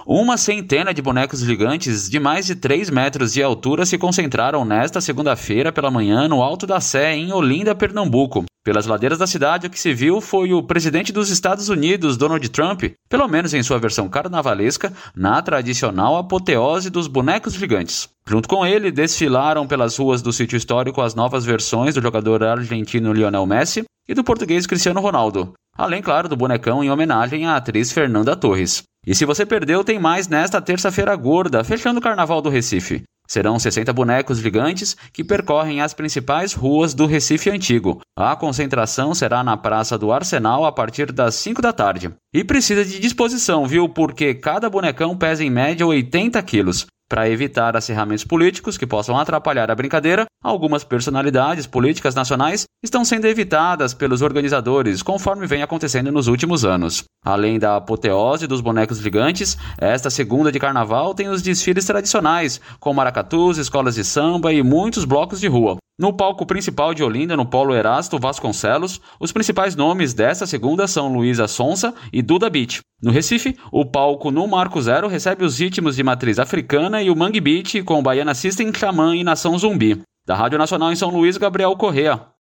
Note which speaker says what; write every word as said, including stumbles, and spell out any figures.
Speaker 1: Uma centena de bonecos gigantes de mais de três metros de altura se concentraram nesta segunda-feira pela manhã no Alto da Sé, em Olinda, Pernambuco. Pelas ladeiras da cidade, o que se viu foi o presidente dos Estados Unidos, Donald Trump, pelo menos em sua versão carnavalesca, na tradicional apoteose dos bonecos gigantes. Junto com ele, desfilaram pelas ruas do sítio histórico as novas versões do jogador argentino Lionel Messi e do português Cristiano Ronaldo, além, claro, do bonecão em homenagem à atriz Fernanda Torres. E se você perdeu, tem mais nesta terça-feira gorda, fechando o Carnaval do Recife. Serão sessenta bonecos gigantes que percorrem as principais ruas do Recife Antigo. A concentração será na Praça do Arsenal a partir das cinco da tarde. E precisa de disposição, viu? Porque cada bonecão pesa em média oitenta quilos. Para evitar acirramentos políticos que possam atrapalhar a brincadeira, algumas personalidades políticas nacionais estão sendo evitadas pelos organizadores, conforme vem acontecendo nos últimos anos. Além da apoteose dos bonecos gigantes, esta segunda de carnaval tem os desfiles tradicionais, com maracatus, escolas de samba e muitos blocos de rua. No palco principal de Olinda, no Polo Erasto Vasconcelos, os principais nomes desta segunda são Luísa Sonza e Duda Beat. No Recife, o palco no Marco Zero recebe os ritmos de matriz africana e o Mangue Beat com Baiana System, Xamã e Nação Zumbi. Da Rádio Nacional em São Luís, Gabriel Correa.